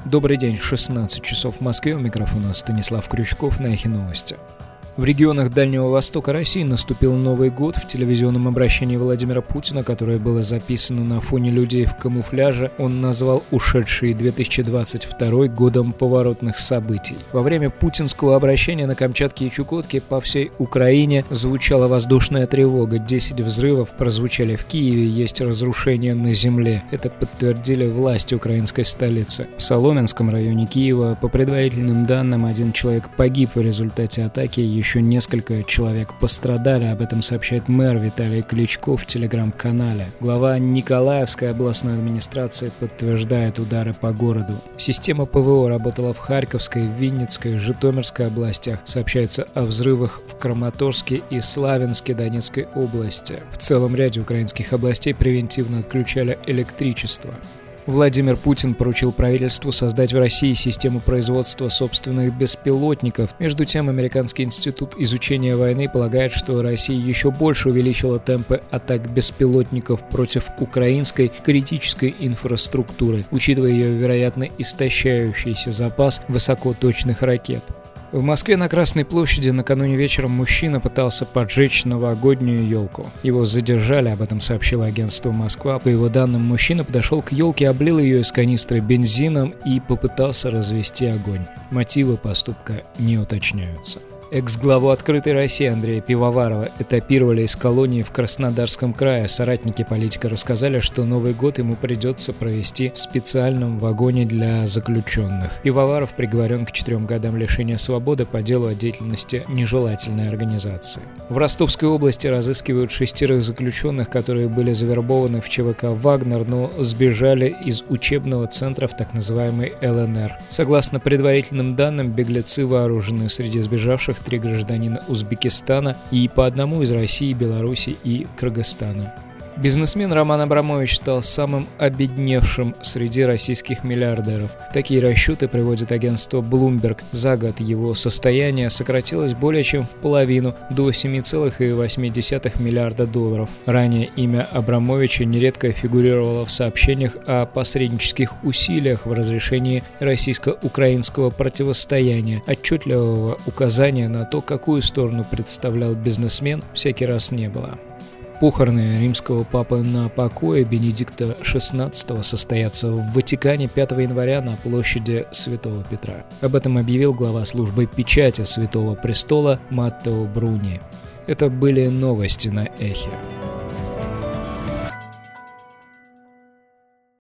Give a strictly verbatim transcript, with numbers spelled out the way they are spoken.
Добрый день, шестнадцать часов в Москве, у микрофона Станислав Крючков на Эхе Новости. В регионах Дальнего Востока России наступил Новый год. В телевизионном обращении Владимира Путина, которое было записано на фоне людей в камуфляже, он назвал ушедший две тысячи двадцать второй годом поворотных событий. Во время путинского обращения на Камчатке и Чукотке по всей Украине звучала воздушная тревога. десять взрывов прозвучали в Киеве, есть разрушения на земле. Это подтвердили власти украинской столицы. В Соломенском районе Киева, по предварительным данным, один человек погиб в результате атаки, еще несколько человек пострадали. Об этом сообщает мэр Виталий Кличко в телеграм-канале. Глава Николаевской областной администрации подтверждает удары по городу. Система ПВО работала в Харьковской, Винницкой, Житомирской областях. Сообщается о взрывах в Краматорске и Славянске Донецкой области. В целом ряде украинских областей превентивно отключали электричество. Владимир Путин поручил правительству создать в России систему производства собственных беспилотников. Между тем, Американский институт изучения войны полагает, что Россия еще больше увеличила темпы атак беспилотников против украинской критической инфраструктуры, учитывая ее, вероятно, истощающийся запас высокоточных ракет. В Москве на Красной площади накануне вечером мужчина пытался поджечь новогоднюю елку. Его задержали, об этом сообщило агентство «Москва». По его данным, мужчина подошел к елке, облил ее из канистры бензином и попытался развести огонь. Мотивы поступка не уточняются. Экс-главу «Открытой России» Андрея Пивоварова этапировали из колонии в Краснодарском крае. Соратники политика рассказали, что Новый год ему придется провести в специальном вагоне для заключенных. Пивоваров приговорен к четырем годам лишения свободы по делу о деятельности нежелательной организации. В Ростовской области разыскивают шестерых заключенных, которые были завербованы в ЧВК «Вагнер», но сбежали из учебного центра в так называемый эл эн эр. Согласно предварительным данным, беглецы вооружены. Среди сбежавших три гражданина Узбекистана и по одному из России, Беларуси и Кыргызстана. Бизнесмен Роман Абрамович стал самым обедневшим среди российских миллиардеров. Такие расчеты приводит агентство Bloomberg. За год его состояние сократилось более чем в половину, до семи целых восьми десятых миллиарда долларов. Ранее имя Абрамовича нередко фигурировало в сообщениях о посреднических усилиях в разрешении российско-украинского противостояния. Отчетливого указания на то, какую сторону представлял бизнесмен, всякий раз не было. Похороны римского папы на покое Бенедикта шестнадцатого состоятся в Ватикане пятого января на площади Святого Петра. Об этом объявил глава службы печати Святого Престола Маттео Бруни. Это были новости на Эхе.